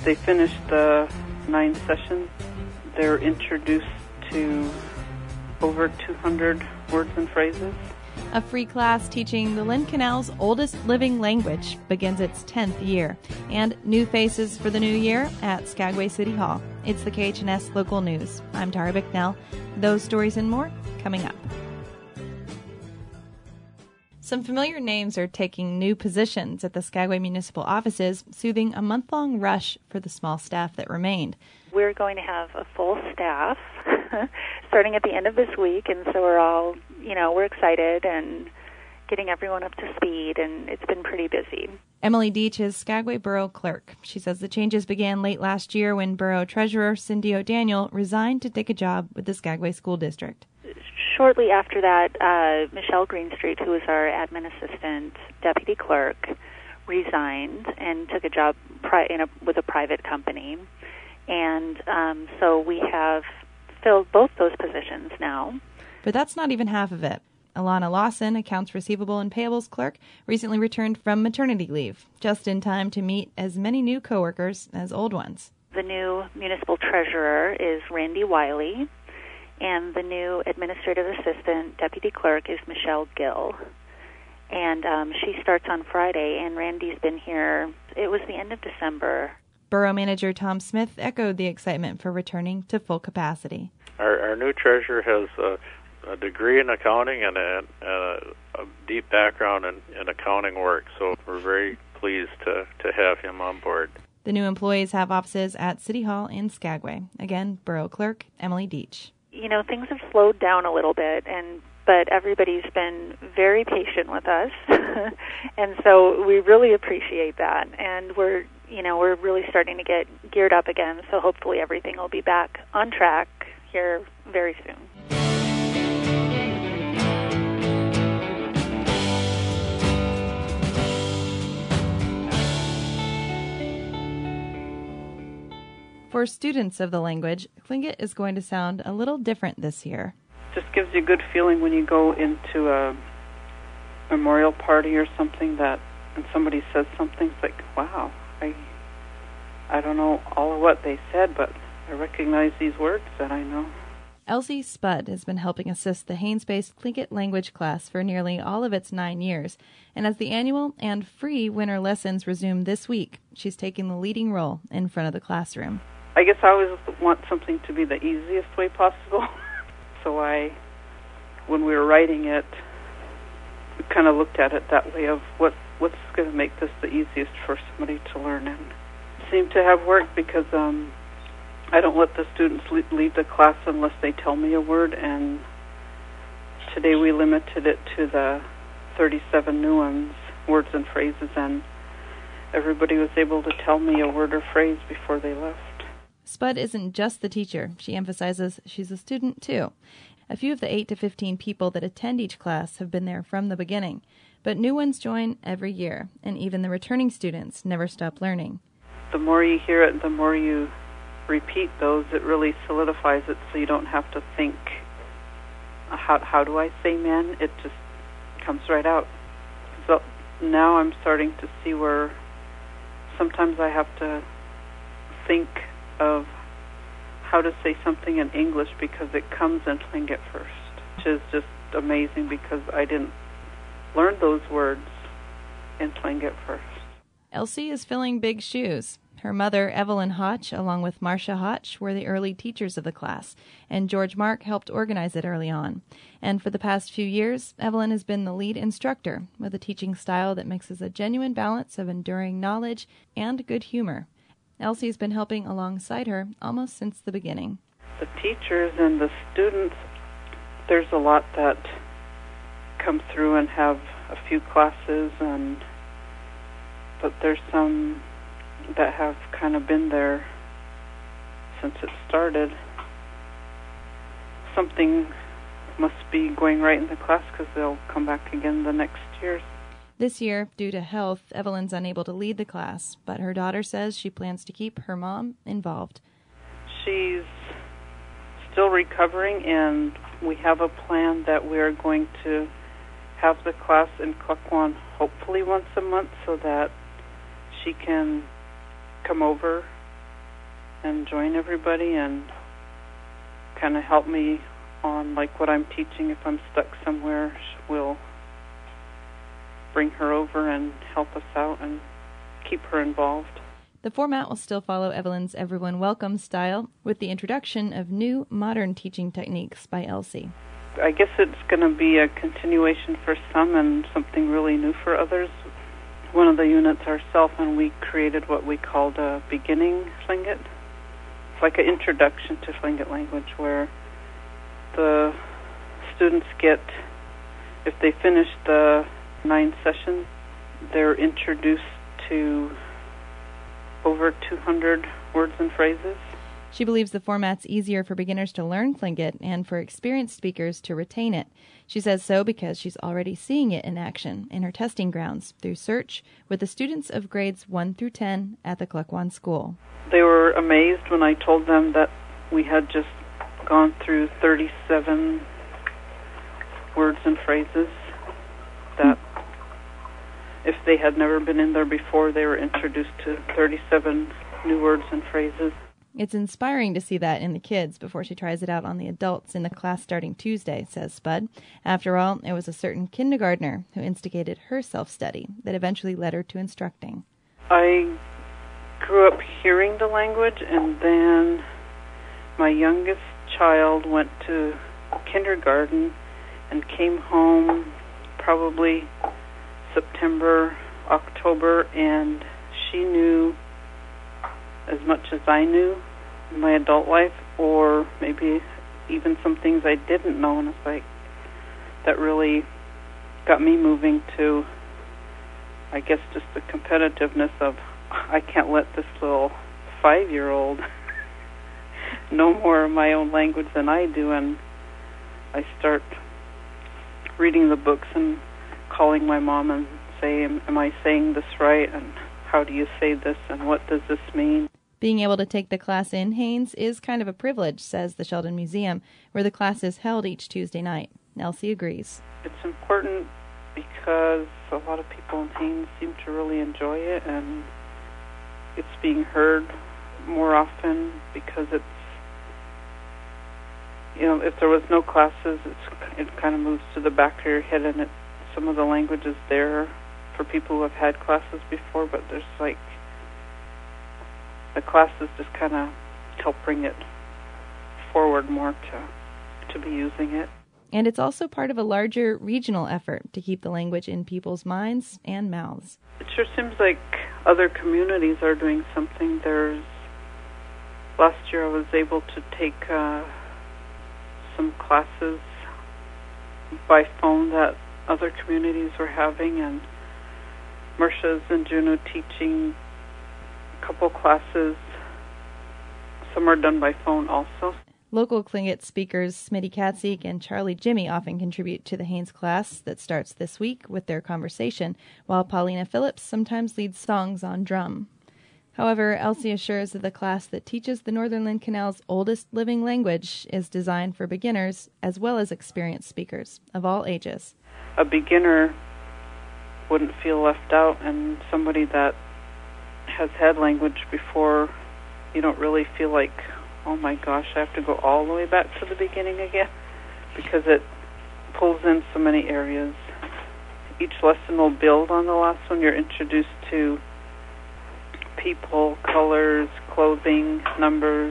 they finish the 9 sessions, they're introduced to over 200 words and phrases. A free class teaching the Lynn Canal's oldest living language begins its 10th year. And new faces for the new year at Skagway City Hall. It's the KHNS Local News. I'm Tara Bicknell. Those stories and more coming up. Some familiar names are taking new positions at the Skagway municipal offices, soothing a month-long rush for the small staff that remained. We're going to have a full staff starting at the end of this week, and so we're all, we're excited and getting everyone up to speed, and it's been pretty busy. Emily Deach is Skagway Borough Clerk. She says the changes began late last year when Borough Treasurer Cindy O'Daniel resigned to take a job with the Skagway School District. Shortly after that, Michelle Greenstreet, who was our admin assistant deputy clerk, resigned and took a job with a private company. And so we have filled both those positions now. But that's not even half of it. Alana Lawson, Accounts Receivable and Payables Clerk, recently returned from maternity leave, just in time to meet as many new coworkers as old ones. The new municipal treasurer is Randy Wiley, and the new administrative assistant deputy clerk is Michelle Gill. And she starts on Friday, and Randy's been here, it was the end of December. Borough Manager Tom Smith echoed the excitement for returning to full capacity. Our new treasurer has a degree in accounting and a deep background in accounting work, so we're very pleased to have him on board. The new employees have offices at City Hall in Skagway. Again, Borough Clerk Emily Deach. Things have slowed down a little bit, but everybody's been very patient with us, and so we really appreciate that. And we're really starting to get geared up again, so hopefully everything will be back on track here very soon. For students of the language, Tlingit is going to sound a little different this year. Just gives you a good feeling when you go into a memorial party or something and somebody says something, it's like, wow, I don't know all of what they said, but I recognize these words that I know. Elsie Spud has been helping assist the Haines-based Tlingit language class for nearly all of its 9 years, and as the annual and free winter lessons resume this week, she's taking the leading role in front of the classroom. I guess I always want something to be the easiest way possible. So when we were writing it, we kind of looked at it that way of what's going to make this the easiest for somebody to learn. And it seemed to have worked because I don't let the students leave the class unless they tell me a word. And today we limited it to the 37 new ones, words and phrases, and everybody was able to tell me a word or phrase before they left. Spud isn't just the teacher. She emphasizes she's a student, too. A few of the 8 to 15 people that attend each class have been there from the beginning, but new ones join every year, and even the returning students never stop learning. The more you hear it, the more you repeat those, it really solidifies it so you don't have to think, how do I say man? It just comes right out. So now I'm starting to see where sometimes I have to think of how to say something in English because it comes in Tlingit first, which is just amazing because I didn't learn those words in Tlingit first. Elsie is filling big shoes. Her mother, Evelyn Hotch, along with Marcia Hotch, were the early teachers of the class, and George Mark helped organize it early on. And for the past few years, Evelyn has been the lead instructor with a teaching style that mixes a genuine balance of enduring knowledge and good humor. Elsie's been helping alongside her almost since the beginning. The teachers and the students, there's a lot that come through and have a few classes, but there's some that have kind of been there since it started. Something must be going right in the class because they'll come back again the next year. This year, due to health, Evelyn's unable to lead the class, but her daughter says she plans to keep her mom involved. She's still recovering, and we have a plan that we're going to have the class in Klukwan hopefully once a month so that she can come over and join everybody and kind of help me on like what I'm teaching. If I'm stuck somewhere, we'll bring her over and help us out and keep her involved. The format will still follow Evelyn's Everyone Welcome style, with the introduction of new, modern teaching techniques by Elsie. I guess it's going to be a continuation for some and something really new for others. One of the units ourselves, and we created what we called a beginning Tlingit. It's like an introduction to Tlingit language where the students get, if they finish the 9 sessions, they're introduced to over 200 words and phrases. She believes the format's easier for beginners to learn Tlingit and for experienced speakers to retain it. She says so because she's already seeing it in action in her testing grounds through search with the students of grades 1 through 10 at the Klukwan School. They were amazed when I told them that we had just gone through 37 words and phrases, that if they had never been in there before, they were introduced to 37 new words and phrases. It's inspiring to see that in the kids before she tries it out on the adults in the class starting Tuesday, says Spud. After all, it was a certain kindergartner who instigated her self-study that eventually led her to instructing. I grew up hearing the language, and then my youngest child went to kindergarten and came home probably September, October, and she knew as much as I knew in my adult life, or maybe even some things I didn't know, and it's like that really got me moving to, I guess, just the competitiveness of I can't let this little 5-year-old know more of my own language than I do, and I start reading the books and calling my mom and say, am I saying this right, and how do you say this, and what does this mean? Being able to take the class in Haines is kind of a privilege, says the Sheldon Museum, where the class is held each Tuesday night. Elsie agrees. It's important because a lot of people in Haines seem to really enjoy it, and it's being heard more often because it's, you know, if there was no classes, it kind of moves to the back of your head, and some of the language is there for people who have had classes before, but there's like, the classes just kind of help bring it forward more to be using it. And it's also part of a larger regional effort to keep the language in people's minds and mouths. It sure seems like other communities are doing something. Last year I was able to take some classes by phone that other communities were having, and Marsha's and Juneau teaching a couple classes. Some are done by phone also. Local Tlingit speakers Smitty Katzik and Charlie Jimmy often contribute to the Haines class that starts this week with their conversation, while Paulina Phillips sometimes leads songs on drum. However, Elsie assures that the class that teaches the Northern Lynn Canal's oldest living language is designed for beginners as well as experienced speakers of all ages. A beginner wouldn't feel left out, and somebody that has had language before, you don't really feel like, oh my gosh, I have to go all the way back to the beginning again, because it pulls in so many areas. Each lesson will build on the last one. You're introduced to people, colors, clothing, numbers,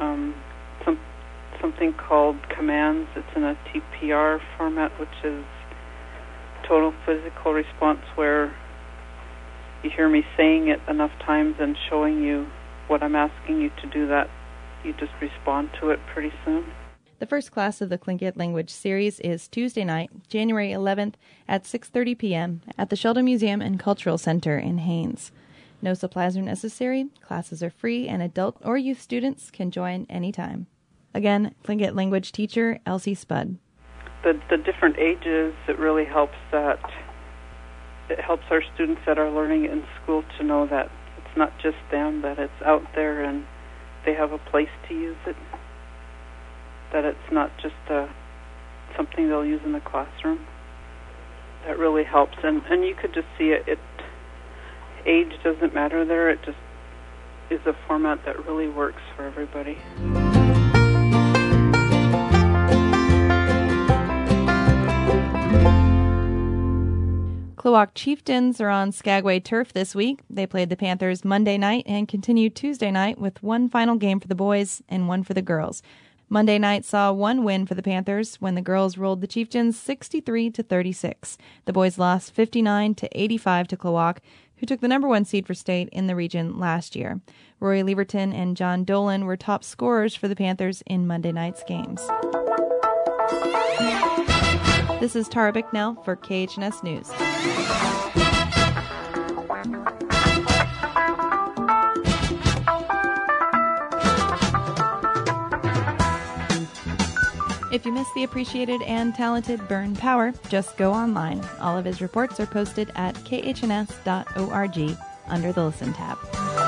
something called commands. It's in a TPR format, which is total physical response, where you hear me saying it enough times and showing you what I'm asking you to do, that you just respond to it pretty soon. The first class of the Tlingit language series is Tuesday night, January 11th at 6:30 p.m. at the Sheldon Museum and Cultural Center in Haines. No supplies are necessary, classes are free, and adult or youth students can join anytime. Again, Tlingit language teacher Elsie Spud. The different ages, it really helps that it helps our students that are learning it in school to know that it's not just them, that it's out there and they have a place to use it, that it's not just something they'll use in the classroom. That really helps, and you could just see it. Age doesn't matter there. It just is a format that really works for everybody. Klawock Chieftains are on Skagway turf this week. They played the Panthers Monday night and continue Tuesday night with one final game for the boys and one for the girls. Monday night saw one win for the Panthers when the girls rolled the Chieftains 63-36. The boys lost 59-85 to Klawock, who took the number 1 seed for state in the region last year. Rory Leverton and John Dolan were top scorers for the Panthers in Monday night's games. This is Tara Bicknell for KHNS News. If you miss the appreciated and talented Burn Power, just go online. All of his reports are posted at khns.org under the Listen tab.